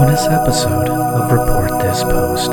bonus episode of Report This Post.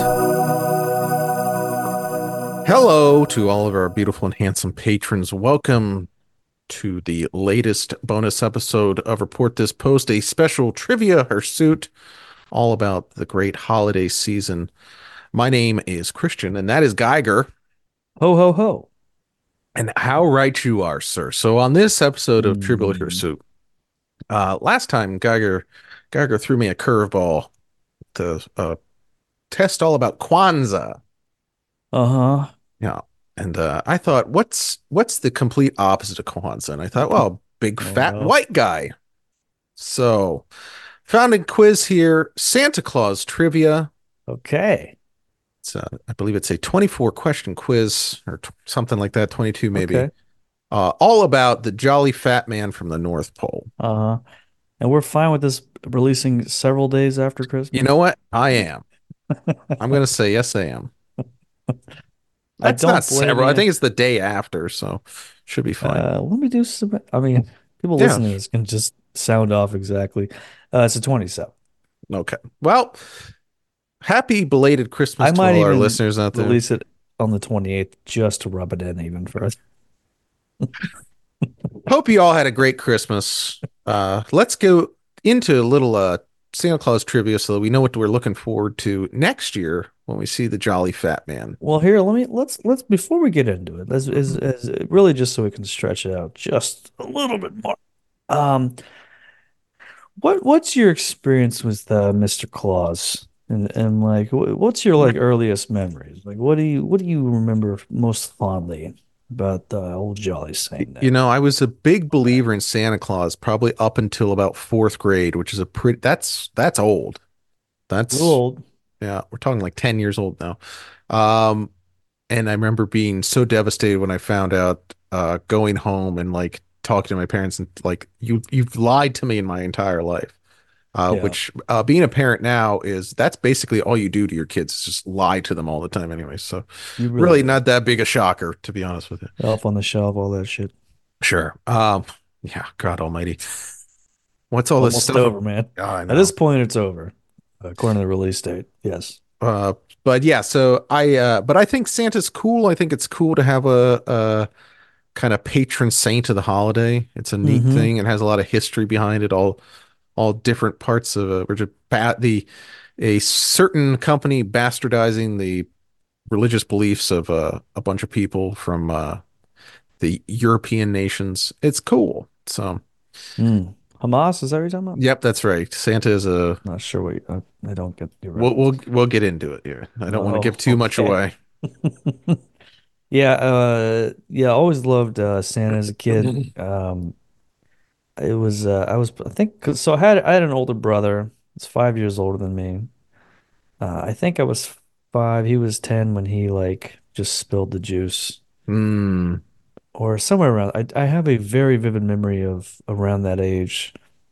Hello to all of our beautiful and handsome patrons. Welcome to the latest bonus episode of Report This Post, a special trivia pursuit all about the great holiday season. My name is Christian, and that is Geiger. Ho, ho, ho. And how right you are, sir. So on this episode of Trivia Mm, Pursuit, last time Geiger threw me a curveball to test all about Kwanzaa. uh-huh. Yeah. And I thought, what's the complete opposite of Kwanzaa? And I thought, well, big Oh fat no. white guy. So found a quiz here, Santa Claus trivia. Okay. I believe it's a 24 question quiz or something like that, 22 maybe. Okay. All about the jolly fat man from the North Pole. Uh-huh. And we're fine with this releasing several days after You Christmas. know what? I am. I'm going to say yes, I am. I That's not don't blame several. I you. think it's the day after, so should be fine. Let me do some. I mean, people Yeah. listening to this can just sound off exactly. It's a 27. Okay. Well, happy belated I Christmas to might all our even listeners out there. release it on the 28th just to rub it in even further. Hope you all had a great Christmas. Let's go into a little Santa Claus trivia so that we know what we're looking forward to next year when we see the Jolly Fat Man. Well, here, let's before we get into it, let's is really just so we can stretch it out just a little bit more. Um, what's your experience with Mr. Claus? And like what's your like earliest memories? Like what do you remember most fondly about old Jolly Saint You Nick? know, I was a big believer in Santa Claus probably up until about fourth grade, which is a pretty that's old. A little That's old. yeah, we're talking like 10 years old now. Um, and I remember being so devastated when I found out going home and like talking to my parents and like you've lied to me in my entire life. Yeah, Which being a parent now is that's basically all you do to your kids is just lie to them all the time anyway. So you really really do. not that big a shocker, to be honest with you. Elf on the Shelf, all that shit. Sure. Yeah, God almighty. What's all this Almost stuff? over, man. Oh, I At this know. point, it's over, according to the release date. Yes. Uh, but yeah, so but I think Santa's cool. I think it's cool to have a kind of patron saint of the holiday. It's a neat Mm-hmm. thing. It has a lot of history behind it, all different parts of the a certain company bastardizing the religious beliefs of a bunch of people from the European nations. It's cool. So, Mm. Hamas, is that what you're talking about? yep, that's right. Santa is a Not sure what I don't get your reference. we'll get into it here. I don't want to give Oh, too much okay. away. Yeah, yeah, I always loved Santa as a kid. It was I think 'cause, so I had an older brother. He's 5 years older than me. I think I was 5, he was 10 when he like just spilled the juice Hmm. or somewhere around. I have a very vivid memory of around that age.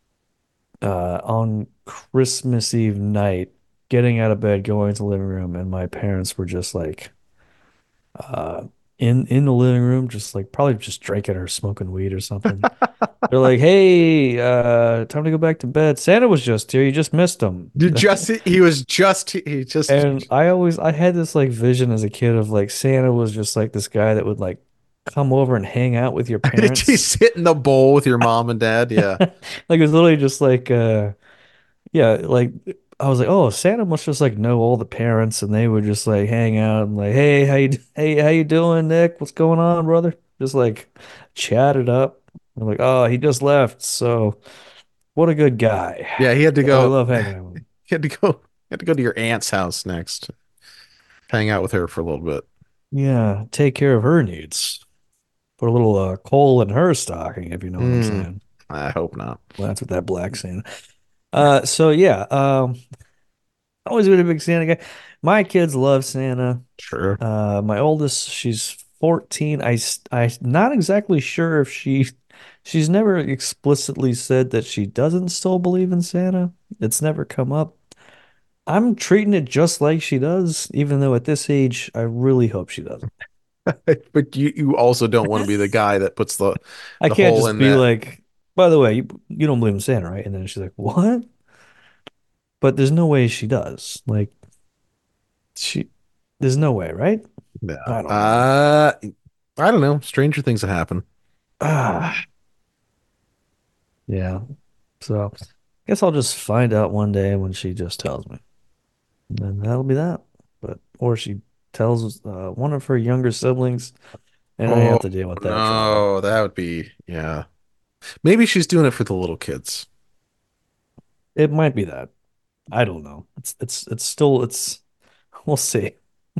On Christmas Eve night, getting out of bed, going to the living room, and my parents were just like uh in the living room, just like probably just drinking or smoking weed or something. They're like, "Hey, time to go back to bed. Santa was just here. You just missed him." He just And I had this like vision as a kid of like Santa was just like this guy that would like come over and hang out with your did he parents. sit in the bowl with your mom and dad? Yeah. Like it was literally just like yeah, like I was like, oh, Santa must just like know all the parents, and they would just like hang out and like, hey, how you doing, Nick? What's going on, brother? Just like chat it up. I'm like, oh, he just left, so what a good guy. Yeah, he had to I go love hanging out with him. he had to go to your aunt's house next. Hang out with her for a little bit. Yeah, take care of her needs. Put a little coal in her stocking, if you know what I'm Hmm. saying. I hope not. Well, that's what that black Santa. So yeah, always been a big Santa guy. My kids love Santa. Sure. My oldest, she's 14. I'm not exactly sure if she's never explicitly said that she doesn't still believe in Santa. It's never come up. I'm treating it just like she does, even though at this age, I really hope she doesn't. But you also don't want to be the guy that puts I the can't hole just in be that. like, by the way, you don't believe in Santa, right? And then she's like, what? but there's no way she does. Like she, there's no way, right? No. I don't know. I don't know. Stranger things have happened. Ah, yeah. So I guess I'll just find out one day when she just tells me, and then that'll be that. But or she tells one of her younger siblings, and I Oh have to deal with that trauma. no, that would be yeah. Maybe she's doing it for the little kids. It might be that. I don't know. It's still it's. We'll see.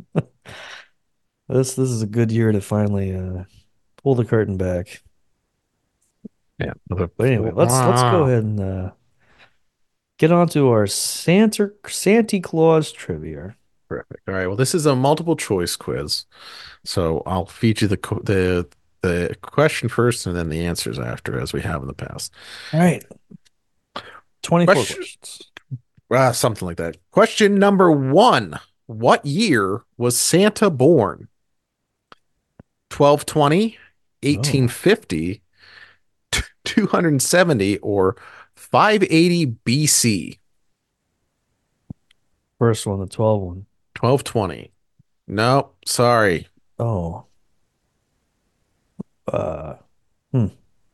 This is a good year to finally pull the curtain back. Yeah. But anyway, let's go Wow. ahead and get on to our Santa Claus trivia. Perfect. All right. Well, this is a multiple choice quiz. So I'll feed you the question first and then the answers after, as we have in the past. All right, 24 Question, questions. something like that. Question number one. What year was Santa born? 1220, Oh, 1850, 270, or 580 BC? first one, the 12 one. 1220. No, sorry. Oh, uh, hmm,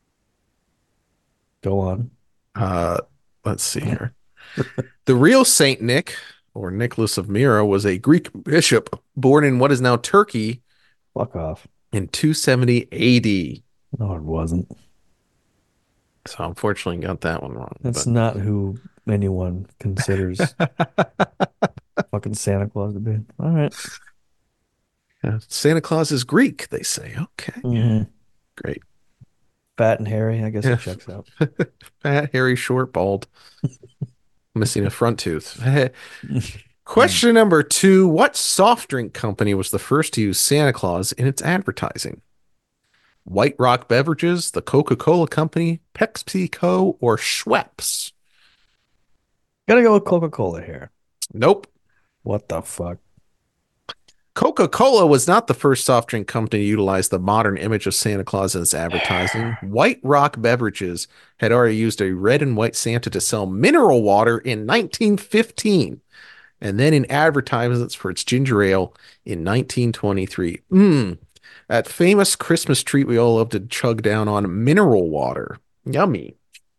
go on. Uh, let's see here. The real Saint Nick, or Nicholas of Myra, was a Greek bishop born in what is now Turkey Fuck off. in 270 AD. No, it wasn't. So unfortunately got that one wrong. That's But not who anyone considers fucking Santa Claus to be. All right. Santa Claus is Greek, they say. Okay, Mm-hmm. great. Fat and hairy. I guess it Yeah. checks out. Fat, hairy, short, bald, missing a front tooth. Mm. Question number two. What soft drink company was the first to use Santa Claus in its advertising? White Rock Beverages, the Coca-Cola Company, PepsiCo, or Schweppes? Gotta go with Coca-Cola here. Nope. What the fuck? Coca-Cola was not the first soft drink company to utilize the modern image of Santa Claus in its advertising. White Rock Beverages had already used a red and white Santa to sell mineral water in 1915, and then in advertisements for its ginger ale in 1923. That famous Christmas treat we all love to chug down on, mineral water. Yummy.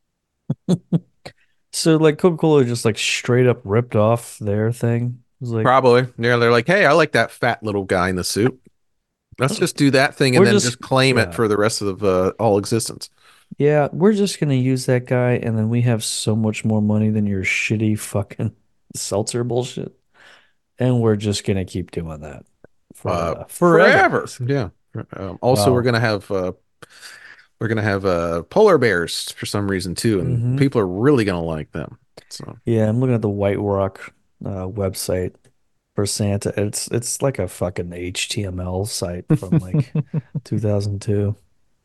So like Coca-Cola just like straight up ripped off their thing. It was like, Probably. Yeah, they're like, hey, I like that fat little guy in the suit. Let's just do that thing and we're then just just claim it yeah. for the rest of all existence. Yeah, we're just gonna use that guy and then we have so much more money than your shitty fucking seltzer bullshit. And we're just gonna keep doing that for forever, Forever. basically. Yeah. Also, Wow. we're gonna have polar bears for some reason too, and Hmm. people are really gonna like them. So Yeah, I'm looking at the White Rock website for Santa. It's like a fucking HTML site from like 2002.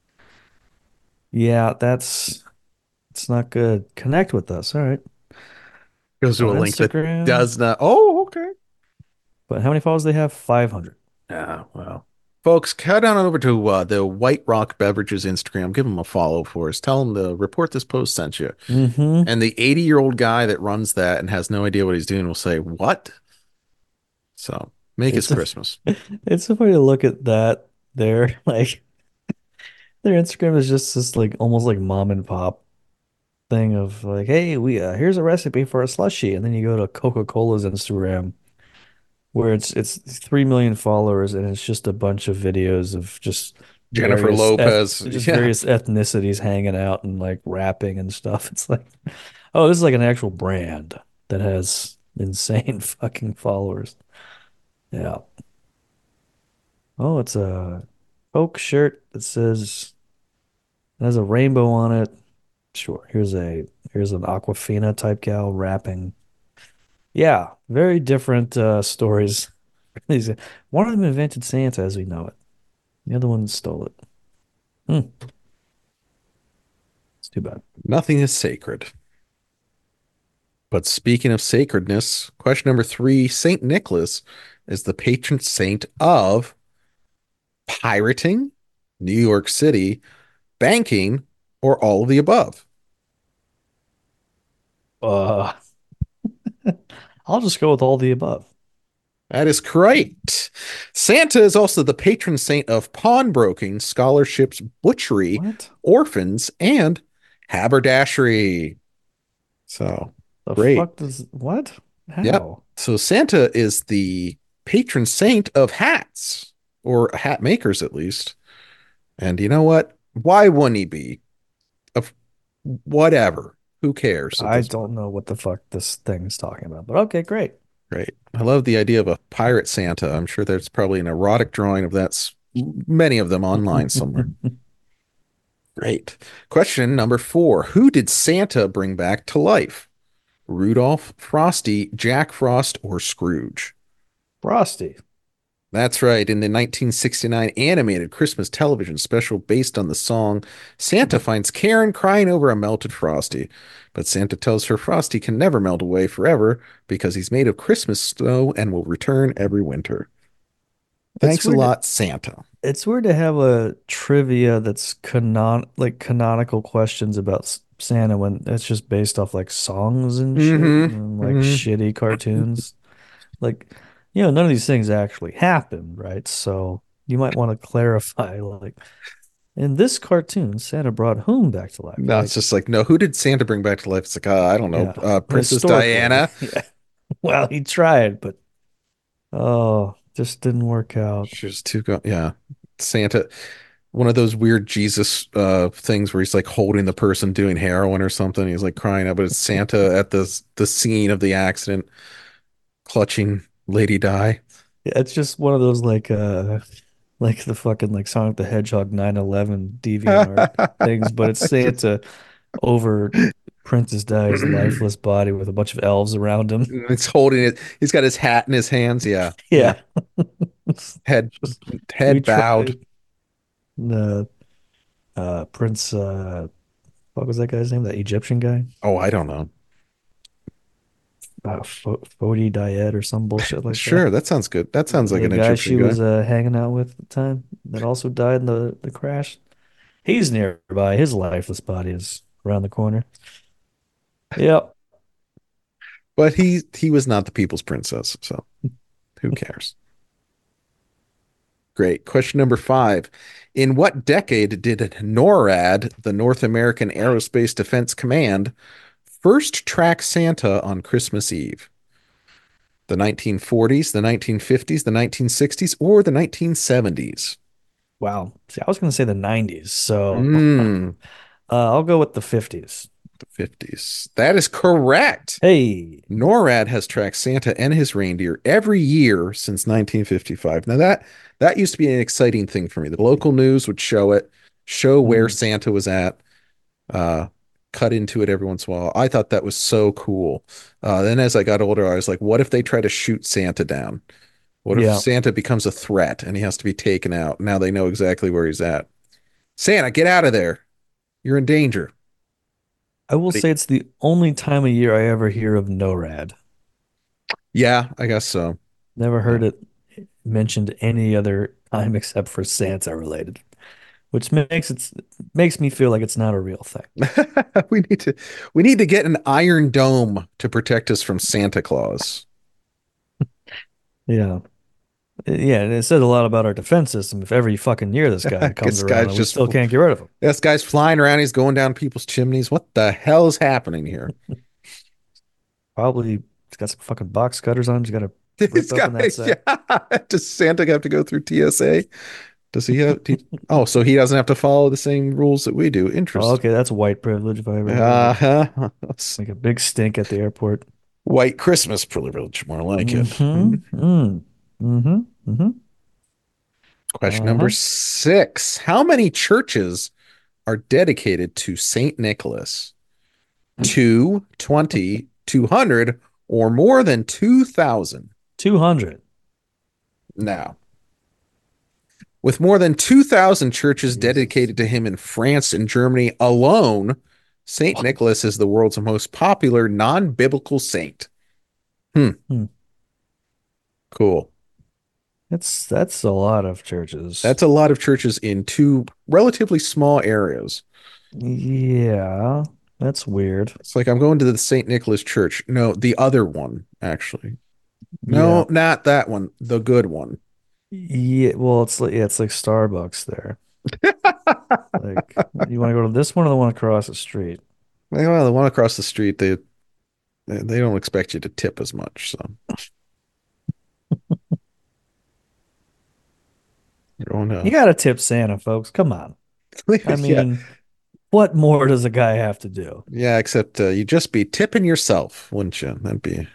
Yeah, that's it's not good. Connect with us. All right. goes to On a link that Instagram. does not. Oh, okay. But how many followers they have? 500. Yeah, well, folks, head on over to the White Rock Beverages Instagram. Give them a follow for us. Tell them to report this post sent you. Mm-hmm. And the 80-year-old guy that runs that and has no idea what he's doing will say, "What?" So make his It's a, Christmas. it's so funny to look at that there. Like their Instagram is just this like almost like mom and pop thing of like, hey, we here's a recipe for a slushie, and then you go to Coca-Cola's Instagram where it's 3 million followers and it's just a bunch of videos of Jennifer Lopez. just Yeah. various ethnicities hanging out and like rapping and stuff. It's like, oh, this is like an actual brand that has insane fucking followers. Yeah. Oh, it's a Coke shirt that says it has a rainbow on it. Sure. Here's an Aquafina type gal rapping. Yeah, very different stories. One of them invented Santa as we know it. The other one stole it. Hmm, it's too bad. Nothing is sacred. But speaking of sacredness, question number three, Saint Nicholas is the patron saint of pirating, New York City, banking, or all of the above. Uh, I'll just go with all the above. That is correct. Santa is also the patron saint of pawnbroking, scholarships, butchery, What orphans, and haberdashery. So the great. fuck does what? Yep. How? So Santa is the patron saint of hats, or hat makers at least. And you know what? Why wouldn't he be? Of whatever. Who cares at I this don't point? know what the fuck this thing is talking about, but okay, great. Right. I love the idea of a pirate Santa. I'm sure there's probably an erotic drawing of that, many of them online somewhere. Great. Question number four. Who did Santa bring back to life? Rudolph, Frosty, Jack Frost, or Scrooge? Frosty. That's right. In the 1969 animated Christmas television special based on the song, Santa finds Karen crying over a melted Frosty. But Santa tells her Frosty can never melt away forever because he's made of Christmas snow and will return every winter. It's Thanks a weird. lot, Santa. It's weird to have a trivia that's canonical questions about Santa when it's just based off like songs and shit Mm-hmm. and like Mm-hmm. shitty cartoons. Like, none of these things actually happened, right? So you might want to clarify, like, in this cartoon, Santa brought whom back to life? No, it's Like, just like, no, who did Santa bring back to life? It's like, I don't know, yeah, Princess historically, Diana. yeah. Well, he tried, but oh, just didn't work out. She's too go yeah. Santa, one of those weird Jesus things where he's like holding the person doing heroin or something. He's like crying out, but it's Santa at the scene of the accident, clutching Lady Di. Yeah, it's just one of those like the fucking like Sonic the Hedgehog 9/11 DeviantArt things, but it's Just Santa over Princess Di's lifeless body with a bunch of elves around him. it's holding it. He's got his hat in his hands. Yeah. Yeah. Yeah. Head Just we head bowed. tried. The Prince what was that guy's name? That Egyptian guy? Oh, I don't know. Fodi Dayed or some bullshit like that. Sure, that sounds good. That sounds like The an guy Egyptian she guy. was hanging out with at the time that also died in the crash. He's nearby. His lifeless body is around the corner. Yep. But he was not the people's princess, so who cares? Great. Question number five. In what decade did NORAD, the North American Aerospace Defense Command, first track Santa on Christmas Eve? The 1940s, the 1950s, the 1960s, or the 1970s? Wow. See, I was going to say the 90s, so Hmm, I'll go with the 50s. the 50s. That is correct. Hey. NORAD has tracked Santa and his reindeer every year since 1955. Now that used to be an exciting thing for me. The local news would show it, show where Mm, Santa was at, uh, cut into it every once in a while. I thought that was so cool. Then as I got older, I was like, what if they try to shoot Santa down? What if yeah. Santa becomes a threat and he has to be taken out? Now they know exactly where he's at. Santa, get out of there. You're in danger. I will But say it's the only time of year I ever hear of NORAD. yeah, I guess so. Never Yeah. heard it mentioned any other time except for Santa related, which makes me feel like it's not a real thing. we need to we need to get an iron dome to protect us from Santa Claus. Yeah. Yeah, and it says a lot about our defense system if every fucking year this guy comes this around guy's and we just still can't get rid of him. this guy's flying around. He's going down people's chimneys. What the hell is happening here? Probably he's got some fucking box cutters on him. He's got to This rip guy, open that sack. yeah. Does Santa have to go through TSA? Does he have? Oh, so he doesn't have to follow the same rules that we do. Oh, Interesting. okay, that's white privilege if I ever heard of it. Uh-huh. Make a big stink at the airport. White Christmas privilege, more like it. Mm-hmm. Mhm. Mm-hmm. Mm-hmm. Question number Uh-huh. six. How many churches are dedicated to Saint Nicholas? 2, 20, 200, or more than 2,000? 200. Now, with more than 2,000 churches Jesus. dedicated to him in France and Germany alone, St. Nicholas is the world's most popular non biblical saint. Hmm, Hmm. cool. That's a lot of churches. That's a lot of churches in two relatively small areas. Yeah. That's weird. It's like I'm going to the St. Nicholas Church. No, the other one, actually. Yeah. No, not that one. The good one. Yeah, well, it's like Starbucks there. Like, you want to go to this one or the one across the street? Well, the one across the street, they don't expect you to tip as much. So you're going You to, got to tip Santa, folks. Come on. I yeah, mean, what more does a guy have to do? yeah. Except you'd just be tipping yourself, wouldn't you? That'd be.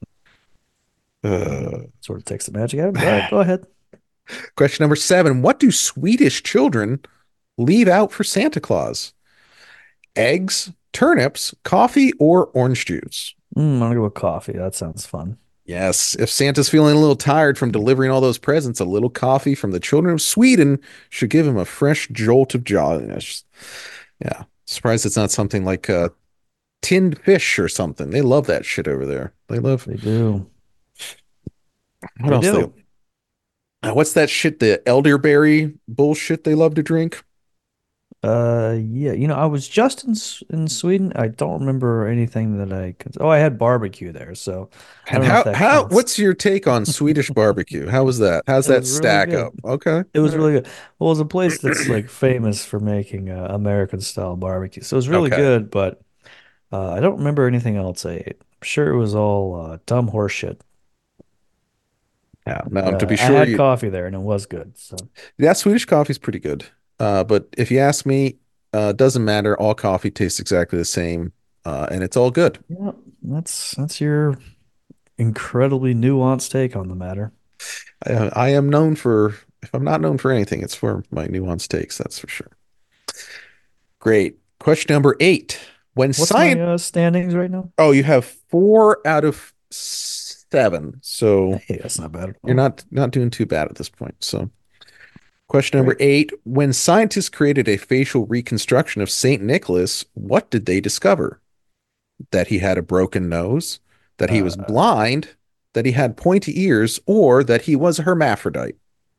Uh, Sort of takes the magic out of it. All right, go ahead. Question number 7. What do Swedish children leave out for Santa Claus? Eggs, turnips, coffee, or orange juice? I'm gonna go with coffee. That sounds fun. Yes, if Santa's feeling a little tired from delivering all those presents, a little coffee from the children of Sweden should give him a fresh jolt of jolliness. Yeah, surprised it's not something like tinned fish or something. They love that shit over there. They love They do. what They else they do. what's that shit, the elderberry bullshit they love to drink? Yeah. I was just in Sweden. I don't remember anything that I could. Oh, I had barbecue there, so I And don't know if that counts. what's your take on Swedish barbecue? How was that? How's It that was really stack up? good. Okay. It All was right. really good. Well, it's a place that's like famous for making American style barbecue, so it was really Okay. good. But I don't remember anything else I ate. I'm sure it was all dumb horse shit. Yeah. And Now, to be I sure, had you coffee there, and it was good. So that Swedish coffee's pretty good. But if you ask me, it doesn't matter. All coffee tastes exactly the same, and it's all good. yeah, that's your incredibly nuanced take on the matter. I am known for, if I'm not known for anything, it's for my nuanced takes, that's for sure. Great. Question number 8. When What's my science, standings right now? oh, you have 4 out of 7. So Hey, that's not bad at you're all. not doing too bad at this point. So question number Great. 8. When scientists created a facial reconstruction of St. Nicholas, what did they discover? That he had a broken nose, that he was Uh, blind, that he had pointy ears, or that he was a hermaphrodite.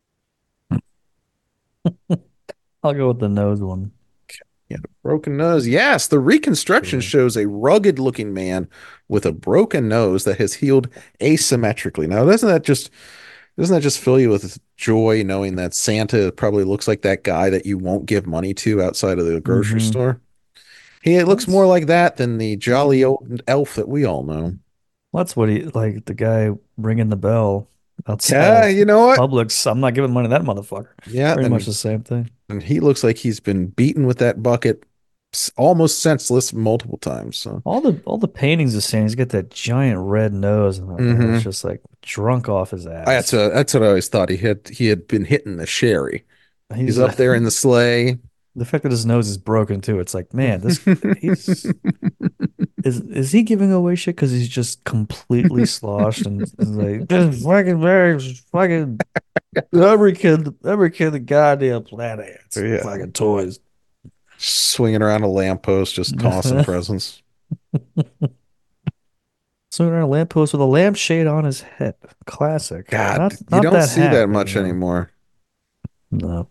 I'll go with the nose one. He had a broken nose. Yes, the reconstruction Sure. shows a rugged looking man with a broken nose that has healed asymmetrically. Now, doesn't that just fill you with joy knowing that Santa probably looks like that guy that you won't give money to outside of the grocery Mm-hmm. store? He looks more That's like that than the jolly old elf that we all know. that's what he like the guy ringing the bell outside Yeah, of you know what? Publix. I'm not giving money to that motherfucker. Yeah, Pretty much the same thing. and he looks like he's been beaten with that bucket almost senseless multiple times. So, All the paintings of Santa, he's got that giant red nose and it's hmm just like drunk off his ass. that's what I always thought. He had been hitting the sherry. He's He's up there in the sleigh. the fact that his nose is broken too. It's like, man, this he's is he giving away shit because he's just completely sloshed and is like just fucking very fucking every kid the goddamn planet has Yeah, fucking toys. swinging around a lamppost, just tossing presents. Swinging around a lamppost with a lampshade on his head. Classic. God, you Not don't that see hat, that but much anymore. no.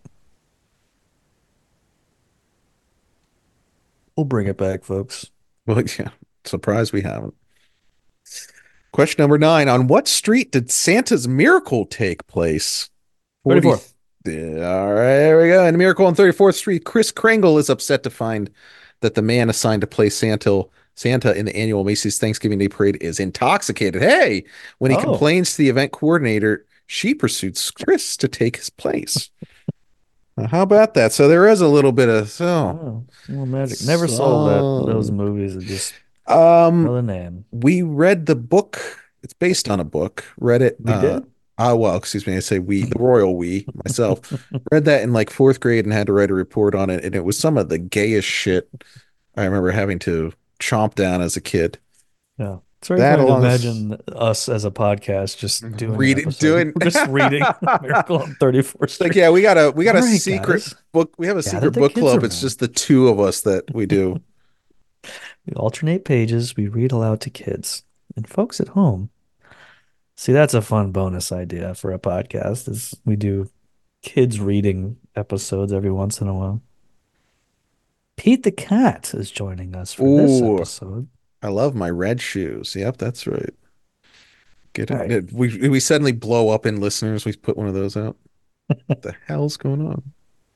We'll bring it back, folks. Well, yeah, surprised we haven't. Question number 9. On what street did Santa's miracle take place? 40. 34th. All right, there we go. In Miracle on 34th Street, Chris Kringle is upset to find that the man assigned to play Santa in the annual Macy's Thanksgiving Day Parade is intoxicated. Hey, when he Oh, complains to the event coordinator, she pursues Chris to take his place. How about that? So there is a little bit of oh, well, magic. Never saw those so movies. It just know um the name. we read the book. It's based on a book. Read it. We did? Well, excuse me. I say we, the royal we, myself, read that in like 4th grade and had to write a report on it. And it was some of the gayest shit I remember having to chomp down as a kid. Yeah. It's very That funny to along with imagine us as a podcast just doing an reading, episode. doing We're just reading Miracle on 34th like, Street. yeah, we got All a right, secret guys, book. We have a gather secret the book kids club. It's around. just the two of us that we do. We alternate pages. We read aloud to kids. And folks at home, see, that's a fun bonus idea for a podcast is we do kids reading episodes every once in a while. Pete the Cat is joining us for this Ooh, episode. I love my red shoes. Yep, that's right. Get All it? right. We suddenly blow up in listeners. We put one of those out. What the hell's going on?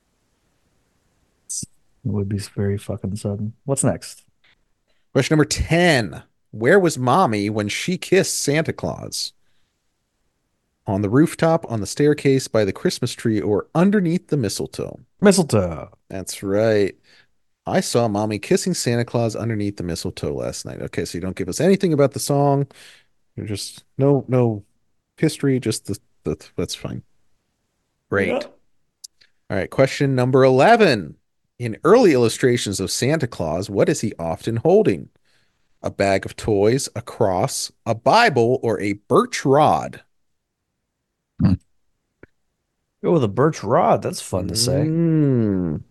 It would be very fucking sudden. What's next? Question number 10. Where was mommy when she kissed Santa Claus? On the rooftop, on the staircase, by the Christmas tree, or underneath the mistletoe? Mistletoe. That's right. I saw mommy kissing Santa Claus underneath the mistletoe last night. Okay, so you don't give us anything about the song. You're just no history, just that's fine. Yeah. Great. All right, question number 11. In early illustrations of Santa Claus, what is he often holding? A bag of toys, a cross, a Bible, or a birch rod? Hmm. Go with a birch rod. That's fun to say. Mm,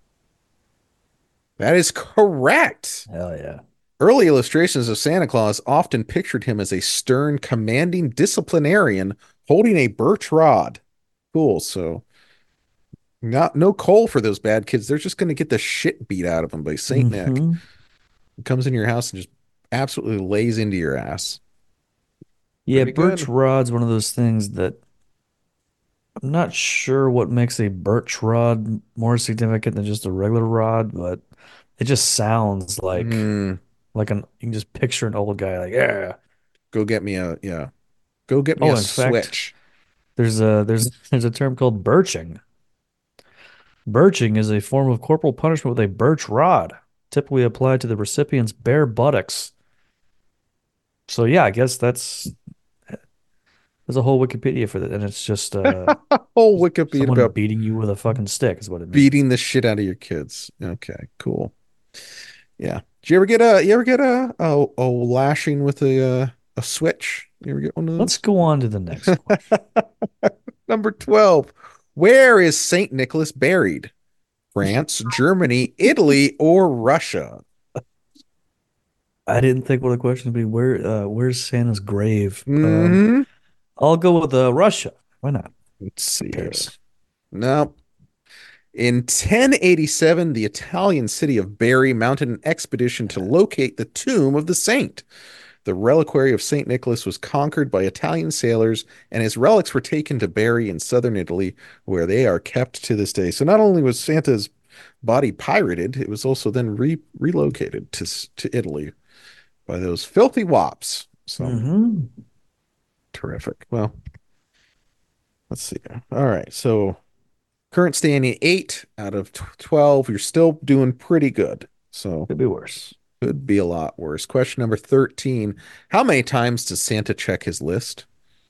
that is correct. Hell yeah. Early illustrations of Santa Claus often pictured him as a stern, commanding disciplinarian holding a birch rod. Cool. So, not no coal for those bad kids. They're just going to get the shit beat out of them by Saint Nick. Hmm. He comes in your house and just absolutely lays into your ass. Yeah, Pretty birch good. rod's one of those things that I'm not sure what makes a birch rod more significant than just a regular rod, but it just sounds Mm, like an you can just picture an old guy like, yeah. go get me a yeah. Go get me Oh, a in fact, switch. there's a term called birching. Birching is a form of corporal punishment with a birch rod, typically applied to the recipient's bare buttocks. So yeah, I guess there's a whole Wikipedia for that, and it's Whole just Wikipedia someone about beating you with a fucking stick is what it beating means. the shit out of your kids. Okay, cool. Yeah. Did you ever get a lashing with a switch? You ever get one of Let's those? go on to the next question. Number 12. Where is Saint Nicholas buried? France, Germany, Italy, or Russia? I didn't think what the question would be. Where's Santa's grave? Hmm. I'll go with Russia. Why not? Let's Who see here. cares? No. In 1087, the Italian city of Bari mounted an expedition to locate the tomb of the saint. The reliquary of St. Nicholas was conquered by Italian sailors, and his relics were taken to Bari in southern Italy, where they are kept to this day. So not only was Santa's body pirated, it was also then relocated to Italy by those filthy wops. So Hmm. terrific. Well, let's see. All right. So current standing 8 out of 12. You're still doing pretty good. So Could be worse. could be a lot worse. Question number 13. How many times does Santa check his list?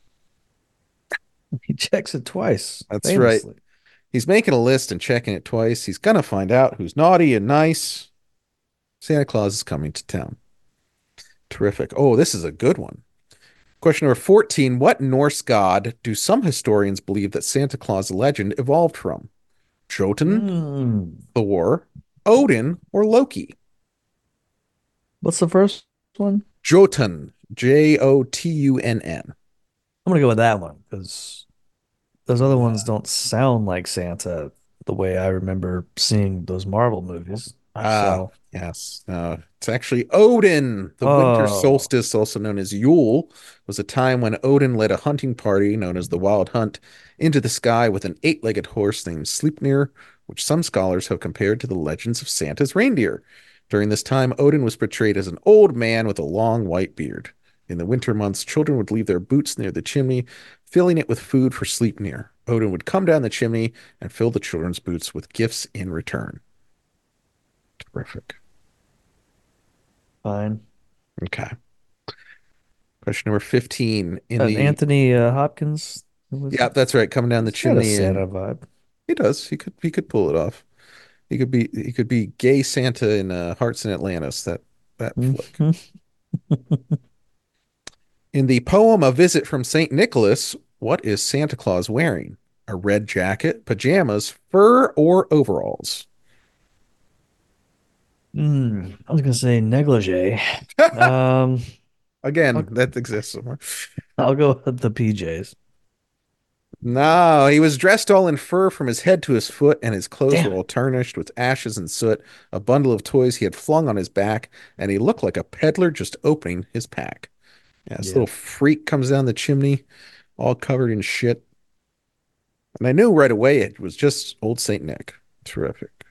He checks it twice, That's right. famously. He's making a list and checking it twice. He's going to find out who's naughty and nice. Santa Claus is coming to town. Terrific. Oh, this is a good one. Question number 14. What Norse god do some historians believe that Santa Claus legend evolved from? Jotun, Hmm. Thor, Odin, or Loki? What's the first one? Jotun, Jotunn. I'm gonna go with that one because those other ones don't sound like Santa the way I remember seeing those Marvel movies. Ah, So, yes. It's actually Odin. The winter oh, solstice, also known as Yule, was a time when Odin led a hunting party known as the Wild Hunt into the sky with an eight-legged horse named Sleipnir, which some scholars have compared to the legends of Santa's reindeer. During this time, Odin was portrayed as an old man with a long white beard. In the winter months, children would leave their boots near the chimney, filling it with food for Sleipnir. Odin would come down the chimney and fill the children's boots with gifts in return. Terrific. fine. Okay. Question number 15 in And the Anthony Hopkins, who was yeah, it? that's right, coming down the He's got a chimney Santa and vibe. he does. He could pull it off. He could be gay Santa in Hearts in Atlantis, that flick. Mhm. In the poem A Visit from St. Nicholas, what is Santa Claus wearing? A red jacket, pajamas, fur, or overalls? I was gonna say negligee. Um, Again, I'll, that exists somewhere. I'll go with the PJs. No, he was dressed all in fur from his head to his foot, and his clothes were Damn it. all tarnished with ashes and soot, a bundle of toys he had flung on his back, and he looked like a peddler just opening his pack. Yeah, this Yeah. little freak comes down the chimney, all covered in shit. And I knew right away it was just old Saint Nick. Terrific.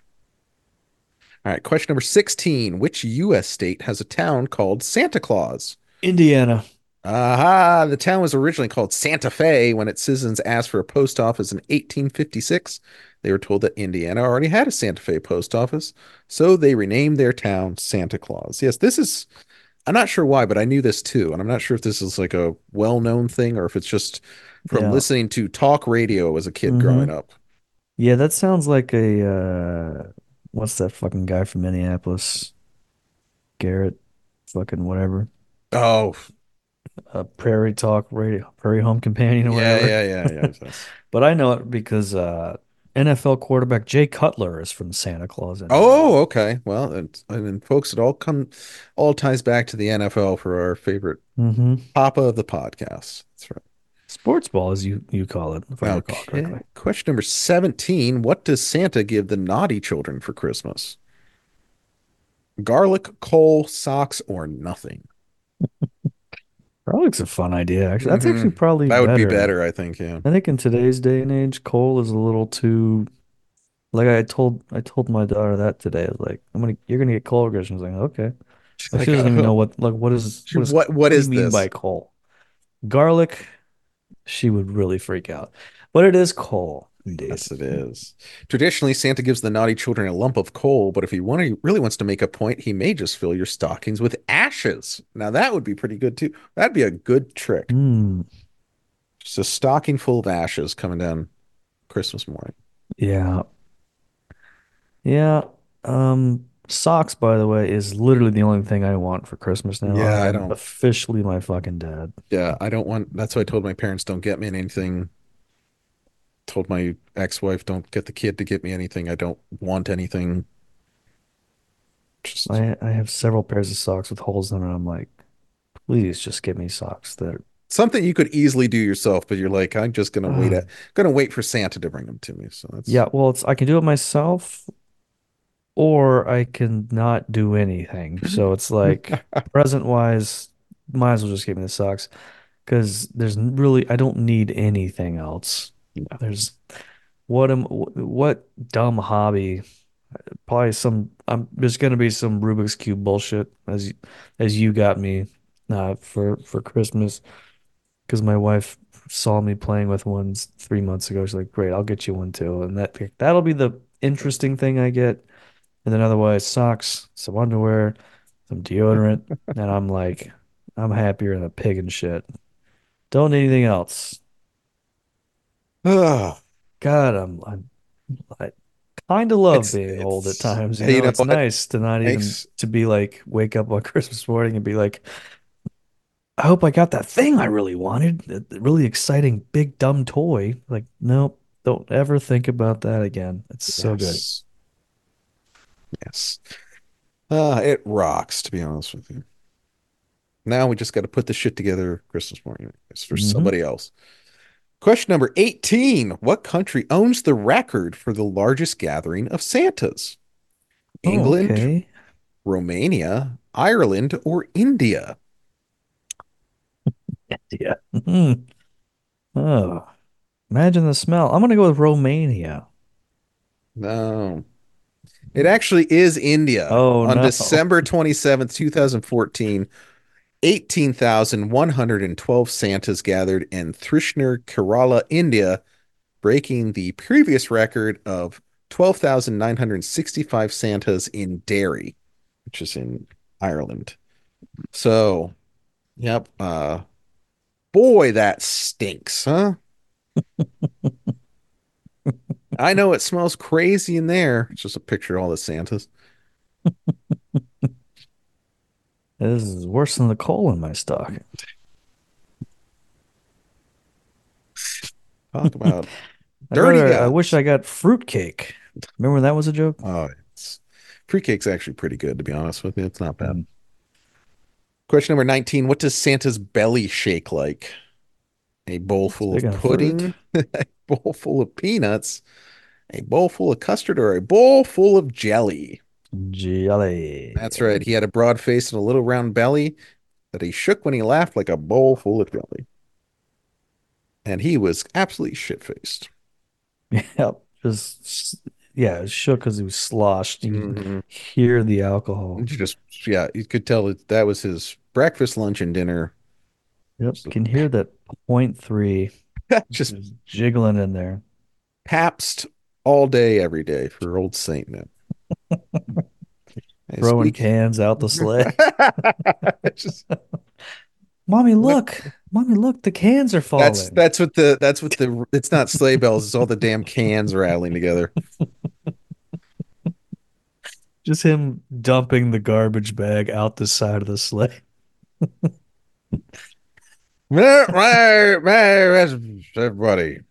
All right, question number 16. Which U.S. state has a town called Santa Claus? Indiana. Aha! The town was originally called Santa Fe when its citizens asked for a post office in 1856. They were told that Indiana already had a Santa Fe post office, so they renamed their town Santa Claus. Yes, this is, I'm not sure why, but I knew this too. And I'm not sure if this is like a well-known thing or if it's just from Yeah. listening to talk radio as a kid Mm-hmm. growing up. Yeah, that sounds like a what's that fucking guy from Minneapolis? Garrett, fucking whatever. Oh, Prairie Talk Radio, Prairie Home Companion or yeah, whatever. yeah, yeah, yeah. Yes. But I know it because NFL quarterback Jay Cutler is from Santa Claus, Indiana. Oh, okay. Well, I mean, folks, it all ties back to the NFL for our favorite Mm-hmm. papa of the podcast. That's right. Sports ball, as you call it, if I recall Okay. correctly. Question number 17. What does Santa give the naughty children for Christmas? Garlic, coal, socks, or nothing? Garlic's a fun idea, actually. That's Hmm. actually probably That would be better. better, I think. Yeah. I think in today's day and age, coal is a little too like I told my daughter that today. I was like, you're gonna get coal and she's like, okay. She's Like she like, doesn't even know oh, what what what do you is mean by this? coal? Garlic, she would really freak out. But it is coal, indeed. Yes, it is. Traditionally, Santa gives the naughty children a lump of coal, but if he really wants to make a point, he may just fill your stockings with ashes. Now that would be pretty good too. That'd be a good trick. Hmm. Just a stocking full of ashes coming down Christmas morning. Yeah. Yeah. Socks, by the way, is literally the only thing I want for Christmas now. I Yeah, I am don't. officially my fucking dad. Yeah, I don't want. That's why I told my parents don't get me anything. Told my ex-wife don't get the kid to get me anything. I don't want anything. Just I have several pairs of socks with holes in them, and I'm like, please just get me socks that something you could easily do yourself, but you're like, I'm just uh, gonna wait for Santa to bring them to me. So that's yeah, well, I can do it myself or I can not do anything. So it's like present wise, might as well just give me the socks because I don't need anything else. There's what dumb hobby? Probably there's gonna be some Rubik's Cube bullshit as you got me for Christmas because my wife saw me playing with ones 3 months ago. She's like, "Great, I'll get you one too," and that'll be the interesting thing I get. And then otherwise, socks, some underwear, some deodorant, and I'm like, I'm happier than a pig and shit. Don't need anything else. Ah, God, I kind of love being old at it's times. hey, you know It's what nice to not even makes to be like wake up on Christmas morning and be like, I hope I got that thing I really wanted, that really exciting big dumb toy. Like, nope, don't ever think about that again. It's so good. yes, yes. It rocks, to be honest with you. Now we just got to put the shit together Christmas morning. It's for Hmm. somebody else. Question number 18. What country owns the record for the largest gathering of Santas? Oh, England, okay. Romania, Ireland, or India? Yeah. Mhm. Oh, imagine the smell. I'm gonna go with Romania. No. It actually is India. Oh On no. December 27th, 2014, 18,112 Santas gathered in Thrissur, Kerala, India, breaking the previous record of 12,965 Santas in Derry, which is in Ireland. So, yep. Boy, that stinks, huh? I know it smells crazy in there. It's just a picture of all the Santas. This is worse than the coal in my stock. Talk about I'd dirty rather I wish guys. I got fruitcake. Remember when that was a joke? Oh, it's pre-cake's actually pretty good, to be honest with you. It's not bad. Mm. Question number 19. What does Santa's belly shake like? a bowl full of Speaking of fruit, pudding, a bowl full of peanuts, a bowl full of custard, or a bowl full of jelly. That's jelly. right. He had a broad face and a little round belly that he shook when he laughed like a bowl full of jelly. And he was absolutely shit-faced. Yep. Just yeah, it shook because he was sloshed. You can Hmm. hear the alcohol. Just, yeah, you could tell that that was his breakfast, lunch, and dinner. Yep. So, Can hear that point three just just jiggling in there. Pabst all day, every day for old Saint man. Hey, Throwing speak. cans out the sleigh. Just Mommy, what? look. Mommy, look, the cans are That's falling. that's what the it's not sleigh bells, it's all the damn cans rattling together. Just him dumping the garbage bag out the side of the sleigh. Everybody.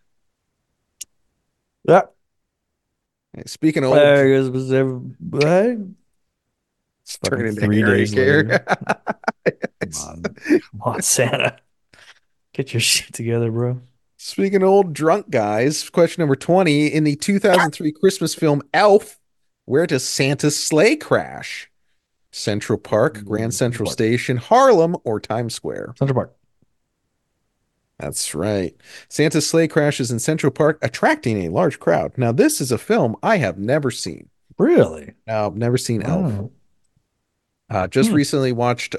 Yeah. Hey, speaking of old, There was everybody. it's Fucking turning into 3 days later. Harry. Come It's on. Come on, Santa. Get your shit together, bro. speaking of old drunk guys, question number 20. In the 2003 Christmas film Elf, where does Santa's sleigh crash? Central Park, Grand Central Central Park. Station, Harlem, or Times Square? Central Park. That's right. Santa's sleigh crashes in Central Park, attracting a large crowd. Now, this is a film I have never seen. Really? No, I've never seen Elf. Wow. Just Hmm. recently watched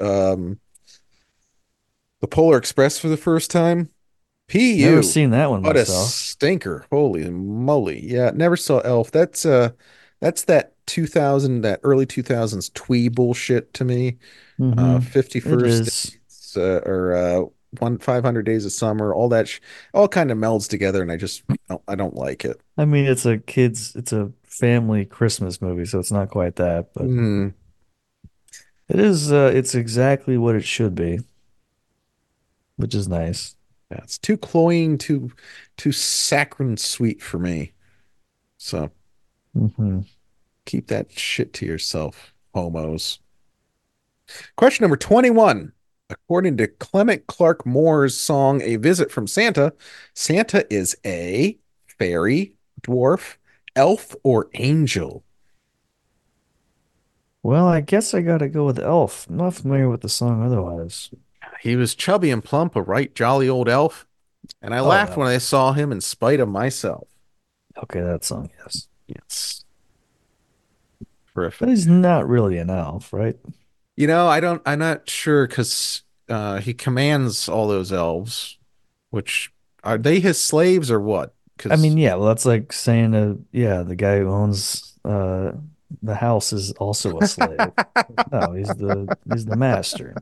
The Polar Express for the first time. Never PU. seen that one What a myself. stinker. Holy moly. Yeah, never saw Elf. That's that 2000 that early 2000s twee bullshit to me. Mm-hmm. It 51st is. dates or one 500 days of summer, all that all kind of melds together and I don't like it. I mean, it's a family Christmas movie, so it's not quite that, but Mm, it is, it's exactly what it should be, which is nice. yeah, it's too cloying, too saccharine sweet for me. So Hmm. keep that shit to yourself, homos. Question number 21. According to Clement Clark Moore's song A Visit from Santa, Santa is a fairy, dwarf, elf, or angel. Well, I guess I gotta go with Elf. I'm not familiar with the song otherwise. He was chubby and plump, a right jolly old elf, and I Oh, laughed when I saw him in spite of myself. okay, that song, yes. Yes, But terrific. he's not really an elf, right? I'm not sure because he commands all those elves, which are they his slaves or what? I mean, Because yeah, well, that's like saying, yeah, the guy who owns the house is also a slave. No, he's the master.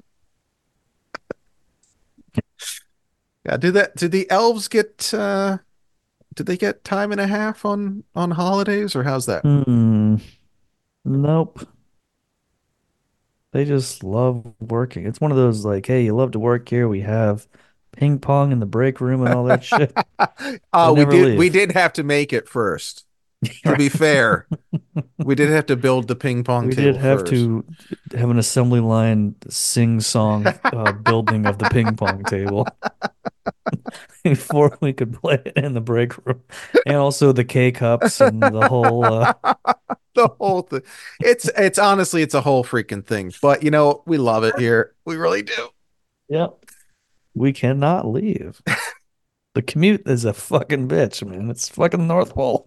yeah, do the elves get do they get time and a half on holidays or how's that? Hmm. Nope. They just love working. It's one of those like, hey, you love to work here. We have ping pong in the break room and all that shit. They never We leave. did have to make it first. To be Right. fair, we did have to build the ping pong We did table have first. to have an assembly line sing song building of the ping pong table before we could play it in the break room. And also the K cups and the whole The whole thing. It's honestly it's a whole freaking thing. But we love it here. We really do. yeah, we cannot leave. The commute is a fucking bitch, man. It's fucking North Pole.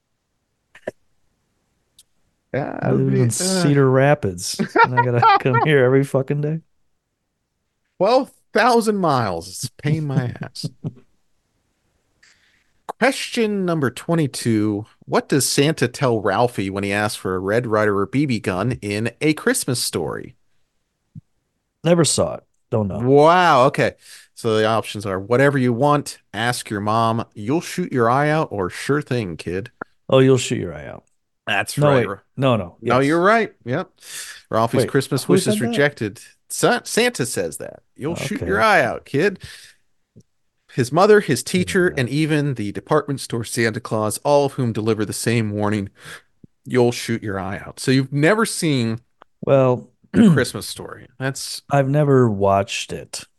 Yeah, I it would live in be Cedar Rapids, and I gotta come here every fucking day. 12,000 miles. It's a pain in my ass. Question number 22. What does Santa tell Ralphie when he asks for a Red Ryder or BB gun in A Christmas Story? Never saw it. Don't know. Wow. Okay. So the options are whatever you want, ask your mom, you'll shoot your eye out, or sure thing, kid. Oh, you'll shoot your eye out. That's No, right. wait. No, no. No, you're Yes. right. Yep. Ralphie's Wait, Christmas who wish is said that? rejected. Santa says that. You'll shoot your Okay. eye out, kid. His mother, his teacher, Yeah. and even the department store Santa Claus, all of whom deliver the same warning, you'll shoot your eye out. So you've never seen Well, A Christmas Story. That's I've never watched it.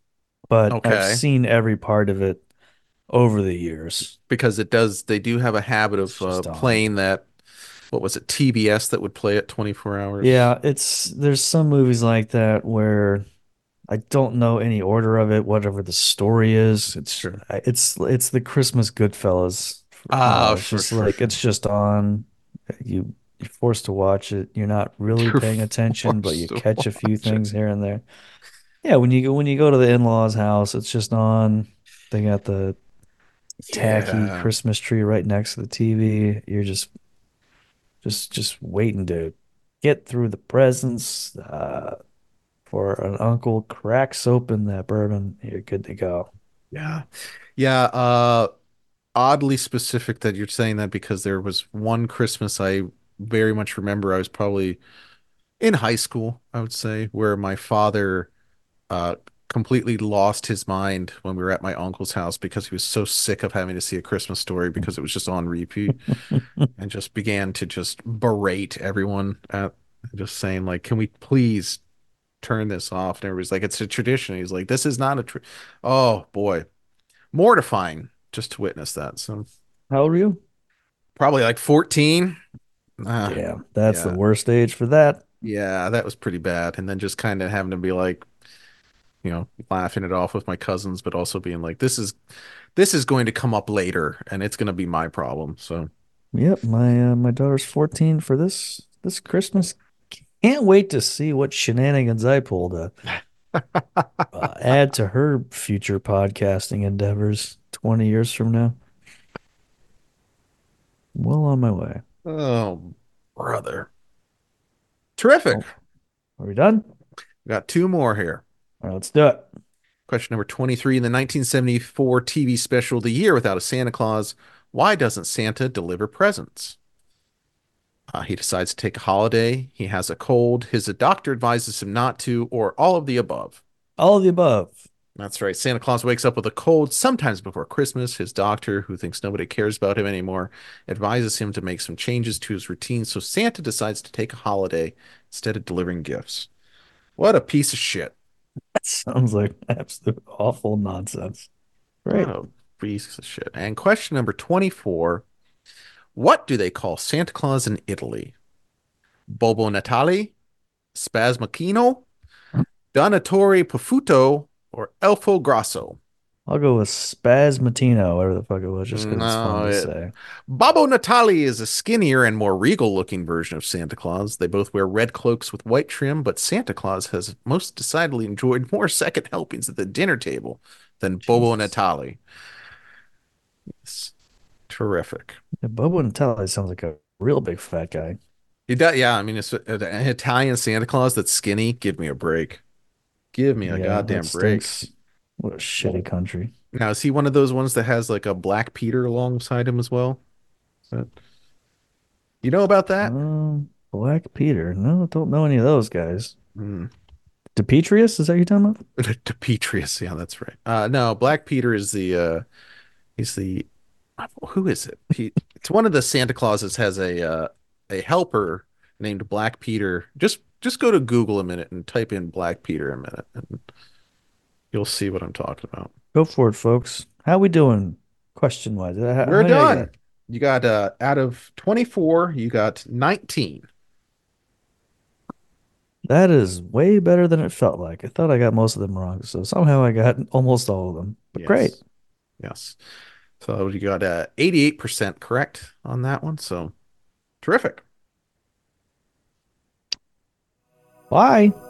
but I've Okay. seen every part of it over the years. Because they do have a habit It's of just on. playing that, what was it, TBS that would play it 24 hours? Yeah, there's some movies like that where I don't know any order of it, whatever the story is. Sure. It's the Christmas Goodfellas. Ah, It's for just sure, like sure. it's just on. You're forced to watch it. You're not really You're paying attention, but you forced to catch a few watch it. things here and there. Yeah, when you go to the in-laws' house, it's just on. They got the tacky Yeah. Christmas tree right next to the TV. You're just waiting to get through the presents. For an uncle cracks open that bourbon, you're good to go. Yeah. Yeah. Oddly specific that you're saying that because there was one Christmas I very much remember. I was probably in high school, I would say, where my father uh completely lost his mind when we were at my uncle's house because he was so sick of having to see A Christmas Story because it was just on repeat, and just began to just berate everyone at just saying like, can we please turn this off? And everybody's like, it's a tradition. He's like, this is not oh boy, mortifying just to witness that. So How old are you? probably like 14. uh, Damn, that's the yeah, worst age for that. yeah, that was pretty bad. And then just kind of having to be like, laughing it off with my cousins, but also being like, this is going to come up later and it's going to be my problem. So Yep, my daughter's 14 for this Christmas. Can't wait to see what shenanigans I pull to add to her future podcasting endeavors 20 years from now. Well on my way. oh, brother. Terrific. Oh, are we done? We got two more here. All right, let's do it. Question number 23. In the 1974 TV special The Year Without a Santa Claus, why doesn't Santa deliver presents? He decides to take a holiday, he has a cold, his doctor advises him not to, or all of the above. All of the above. That's right. Santa Claus wakes up with a cold sometimes before Christmas. His doctor, who thinks nobody cares about him anymore, advises him to make some changes to his routine. So Santa decides to take a holiday instead of delivering gifts. What a piece of shit. That sounds like absolute awful nonsense. What Great. a piece of shit. And question number 24. What do they call Santa Claus in Italy? Bobo Natale, Spasmachino, Donatore Paffuto, or Elfo Grosso? I'll go with Spasmatino, whatever the fuck it was, just because it's fun No, to say. Babbo Natale is a skinnier and more regal looking version of Santa Claus. They both wear red cloaks with white trim, but Santa Claus has most decidedly enjoyed more second helpings at the dinner table than Bobo Jesus. Natale. It's terrific. Yeah, Bobo Natale sounds like a real big fat guy. He does, yeah. I mean, it's an Italian Santa Claus that's skinny. Give me a break. Give me a Yeah, that goddamn break. stinks. What a shitty country. Now, is he one of those ones that has like a Black Peter alongside him as well? That, you know about that? Black Peter. No, don't know any of those guys. Hmm. Demetrius, is that what you're talking about? Demetrius, yeah, that's right. No, Black Peter is he's the who is it? It's one of the Santa Clauses has a helper named Black Peter. Just go to Google a minute and type in Black Peter a minute, and you'll see what I'm talking about. Go for it, folks. How we doing question wise? How We're many I done. got? You got out of 24, you got 19. That is way better than it felt like. I thought I got most of them wrong, so somehow I got almost all of them. But great. Yes. Yes. So you got 88% correct on that one. So terrific. Bye.